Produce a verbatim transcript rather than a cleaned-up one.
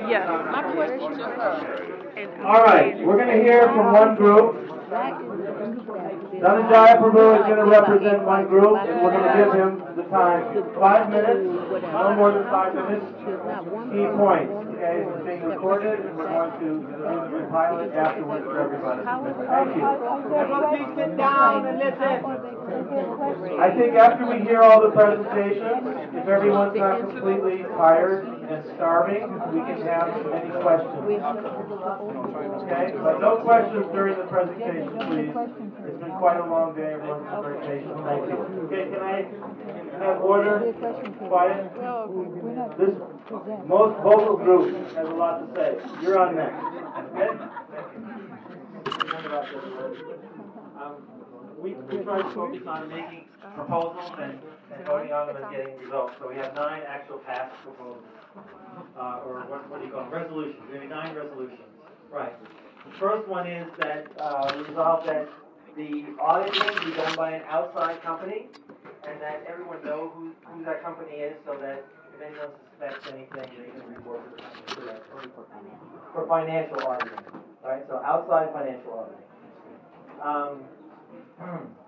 Yes, my question to her. And All right, we're going to hear from one group. Dhananjaya Prabhu is going to represent one group, and we're going to give him the time. Five minutes, no more than five minutes. Key points. Okay, it's being recorded, and we're going to do the pilot afterwards for everybody. Thank you. Everybody please sit down and listen. I think after we hear all the presentations, if everyone's not completely tired and starving, we can have any questions. Okay, but no questions during the presentation, please. It's been quite a long day. Everyone's been very patient. Thank you. Okay, can I have order? Quiet. This most vocal group has a lot to say. You're on next. Okay? Um, we, we try to focus on making proposals and, and voting on them and getting results. So we have nine actual passed proposals. Uh, or what, what do you call them? Resolutions. We have nine resolutions. Right. The first one is that uh, we resolve that the auditing be done by an outside company, and that everyone know who, who that company is, so that if anyone suspects anything, they can report to the company for that, for financial auditing. Right. So outside financial auditing. Um,